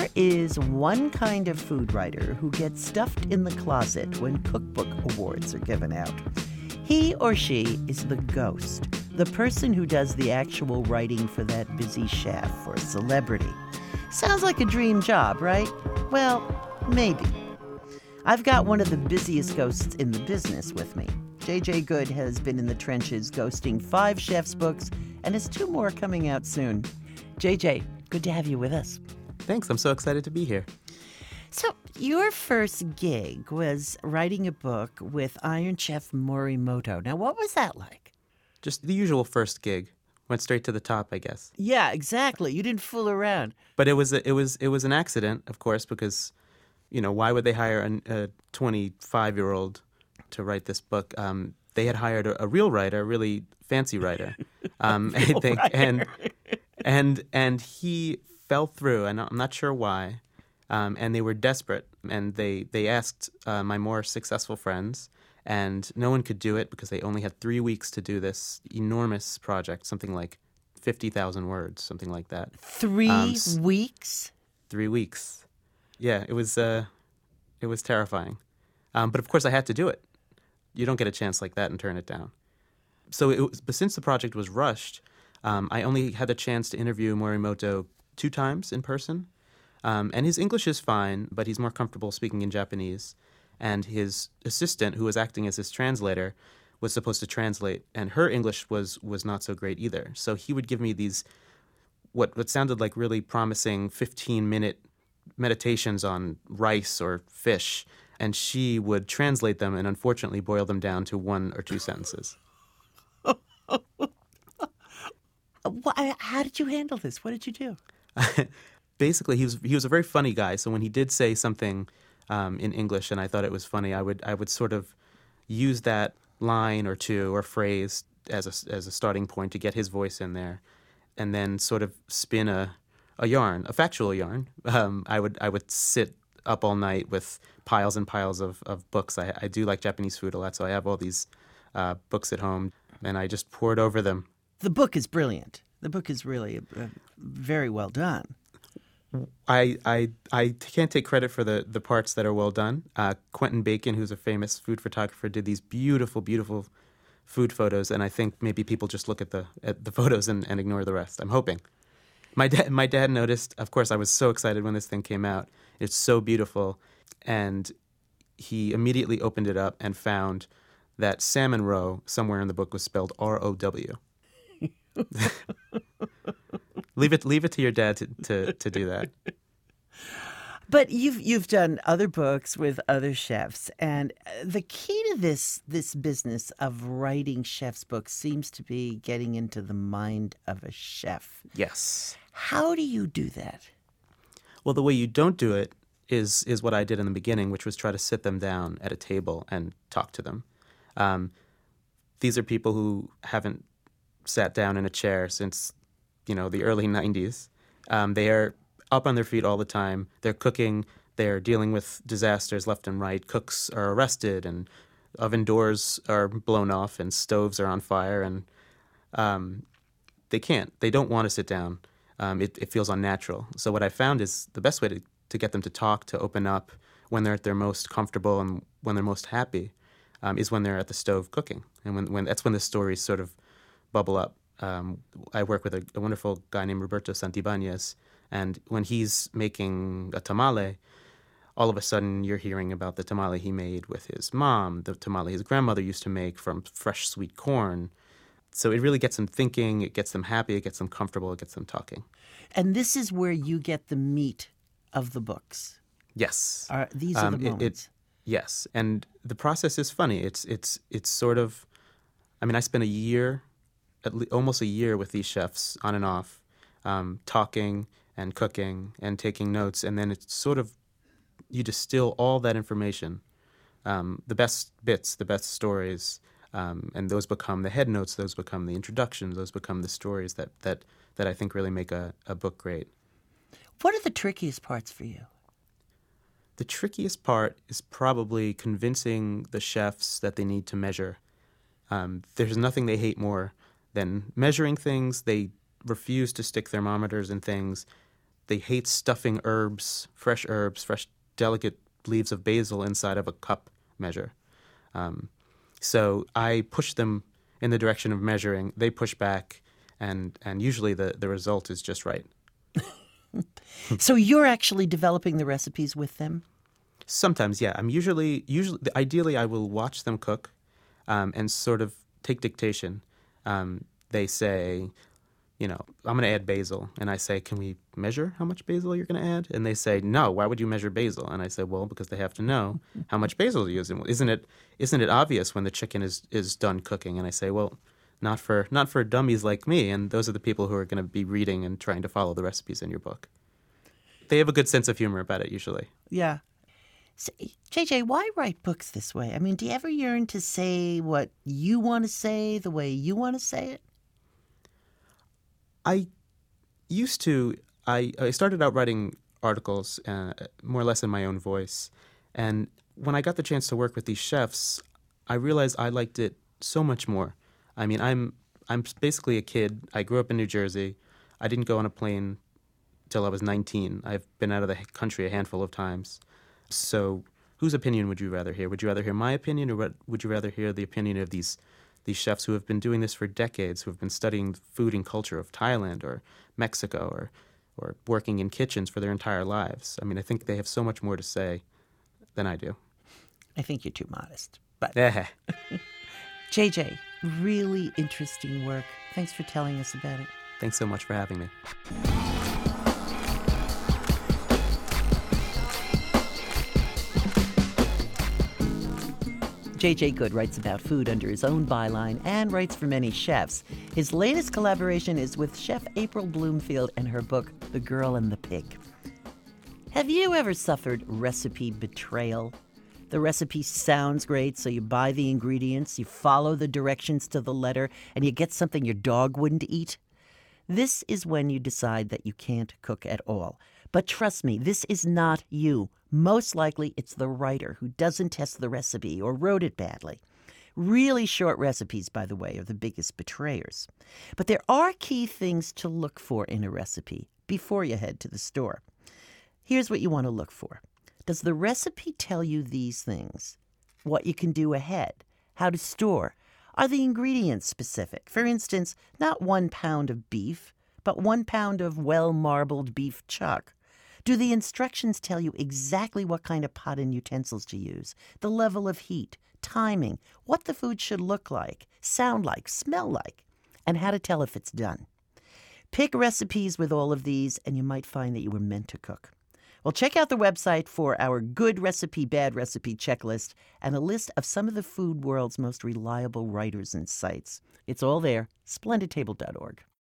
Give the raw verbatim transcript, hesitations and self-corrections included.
There is one kind of food writer who gets stuffed in the closet when cookbook awards are given out. He or she is the ghost, the person who does the actual writing for that busy chef or celebrity. Sounds like a dream job, right? Well, maybe. I've got one of the busiest ghosts in the business with me. J J Goode has been in the trenches ghosting five chefs' books and has two more coming out soon. J J, good to have you with us. Thanks, I'm so excited to be here. So, your first gig was writing a book with Iron Chef Morimoto. Now, what was that like? Just the usual first gig. Went straight to the top, I guess. Yeah, exactly. You didn't fool around. But it was a, it was it was an accident, of course, because, you know, why would they hire a twenty-five-year-old to write this book? Um, they had hired a, a real writer, a really fancy writer, um, I think, writer. and and and he fell through, and I'm not sure why. Um, and they were desperate, and they they asked uh, my more successful friends. And no one could do it because they only had three weeks to do this enormous project, something like fifty thousand words, something like that. Three um, weeks? Three weeks. Yeah, it was uh, it was terrifying. Um, but of course I had to do it. You don't get a chance like that and turn it down. So it was, but since the project was rushed, um, I only had the chance to interview Morimoto two times in person. Um, and his English is fine, but he's more comfortable speaking in Japanese. And his assistant, who was acting as his translator, was supposed to translate, and her English was was not so great either. So he would give me these, what, what sounded like really promising fifteen-minute meditations on rice or fish, and she would translate them and unfortunately boil them down to one or two sentences. How did you handle this? What did you do? Basically, he was he was a very funny guy, so when he did say something Um, in English, and I thought it was funny, I would I would sort of use that line or two or phrase as a, as a starting point to get his voice in there, and then sort of spin a, a yarn, a factual yarn. Um, I would I would sit up all night with piles and piles of, of books. I, I do like Japanese food a lot, so I have all these uh, books at home, and I just poured over them. The book is brilliant. The book is really uh, very well done. I, I I can't take credit for the, the parts that are well done. Uh, Quentin Bacon, who's a famous food photographer, did these beautiful, beautiful food photos, and I think maybe people just look at the at the photos and, and ignore the rest. I'm hoping. My dad my dad noticed. Of course, I was so excited when this thing came out. It's so beautiful, and he immediately opened it up and found that salmon roe somewhere in the book was spelled R O W. Leave it, leave it to your dad to, to, to do that. But you've you've done other books with other chefs, and the key to this this business of writing chefs' books seems to be getting into the mind of a chef. Yes. How do you do that? Well, the way you don't do it is is what I did in the beginning, which was try to sit them down at a table and talk to them. Um, these are people who haven't sat down in a chair since, you know, the early nineties. Um, they are up on their feet all the time. They're cooking. They're dealing with disasters left and right. Cooks are arrested, and oven doors are blown off, and stoves are on fire, and um, they can't. They don't want to sit down. Um, it, it feels unnatural. So what I found is the best way to, to get them to talk, to open up when they're at their most comfortable and when they're most happy, um, is when they're at the stove cooking. And when, when that's when the stories sort of bubble up. Um, I work with a, a wonderful guy named Roberto Santibanez, and when he's making a tamale, all of a sudden you're hearing about the tamale he made with his mom, the tamale his grandmother used to make from fresh sweet corn. So it really gets them thinking, it gets them happy, it gets them comfortable, it gets them talking. And this is where you get the meat of the books. Yes. Are, these are um, the moments. It, it, yes, and the process is funny. It's it's it's sort of, I mean, I spent a year, at least almost a year with these chefs on and off, um, talking and cooking and taking notes, and then it's sort of, you distill all that information, um, the best bits, the best stories, um, and those become the head notes, those become the introductions, those become the stories that that, that I think really make a, a book great. What are the trickiest parts for you? The trickiest part is probably convincing the chefs that they need to measure. Um, there's nothing they hate more than measuring things. They refuse to stick thermometers in things. they hate stuffing herbs, fresh herbs, fresh delicate leaves of basil inside of a cup measure. Um, so I push them in the direction of measuring. They push back, and and usually the, the result is just right. So you're actually developing the recipes with them? Sometimes, yeah. I'm usually usually ideally I will watch them cook, um, and sort of take dictation. Um, they say, you know, I'm going to add basil, and I say, can we measure how much basil you're going to add? And they say, no. Why would you measure basil? And I say, well, because they have to know how much basil to use. Isn't it isn't it obvious when the chicken is is done cooking? And I say, well, not for not for dummies like me. And those are the people who are going to be reading and trying to follow the recipes in your book. They have a good sense of humor about it usually. Yeah. So, J J, why write books this way? I mean, do you ever yearn to say what you want to say the way you want to say it? I used to. I, I started out writing articles uh, more or less in my own voice. And when I got the chance to work with these chefs, I realized I liked it so much more. I mean, I'm I'm basically a kid. I grew up in New Jersey. I didn't go on a plane till I was nineteen. I've been out of the country a handful of times. So whose opinion would you rather hear? Would you rather hear my opinion, or what, would you rather hear the opinion of these these chefs who have been doing this for decades, who have been studying food and culture of Thailand or Mexico, or or working in kitchens for their entire lives? I mean, I think they have so much more to say than I do. I think you're too modest. But J J, really interesting work. Thanks for telling us about it. Thanks so much for having me. J J Goode writes about food under his own byline and writes for many chefs. His latest collaboration is with Chef April Bloomfield and her book, The Girl and the Pig. Have you ever suffered recipe betrayal? The recipe sounds great, so you buy the ingredients, you follow the directions to the letter, and you get something your dog wouldn't eat? This is when you decide that you can't cook at all. But trust me, this is not you. Most likely, it's the writer who doesn't test the recipe or wrote it badly. Really short recipes, by the way, are the biggest betrayers. But there are key things to look for in a recipe before you head to the store. Here's what you want to look for. Does the recipe tell you these things? What you can do ahead? How to store? Are the ingredients specific? For instance, not one pound of beef, but one pound of well-marbled beef chuck. Do the instructions tell you exactly what kind of pot and utensils to use, the level of heat, timing, what the food should look like, sound like, smell like, and how to tell if it's done? Pick recipes with all of these, and you might find that you were meant to cook. Well, check out the website for our good recipe, bad recipe checklist and a list of some of the food world's most reliable writers and sites. It's all there, splendid table dot org.